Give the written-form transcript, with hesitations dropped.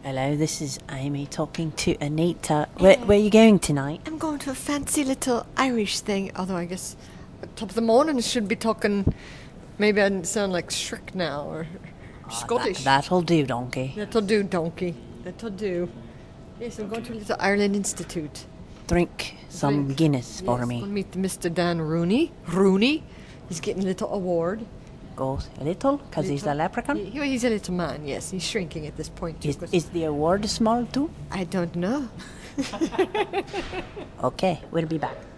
Hello, this is Amy talking to Anita. Where are you going tonight? I'm going to a fancy little Irish thing, although I guess at top of the morning I should be talking. Maybe I sound like Shrek now, or Scottish. That'll do, donkey. That'll do, donkey. That'll do. Yes, I'm going to a little Ireland Institute. Drink some Guinness for me. I'm going to meet Mr. Dan Rooney. He's getting a little award. Goes a little, because he's a leprechaun? He's a little man, yes. He's shrinking at this point. Is the award small too? I don't know. Okay, we'll be back.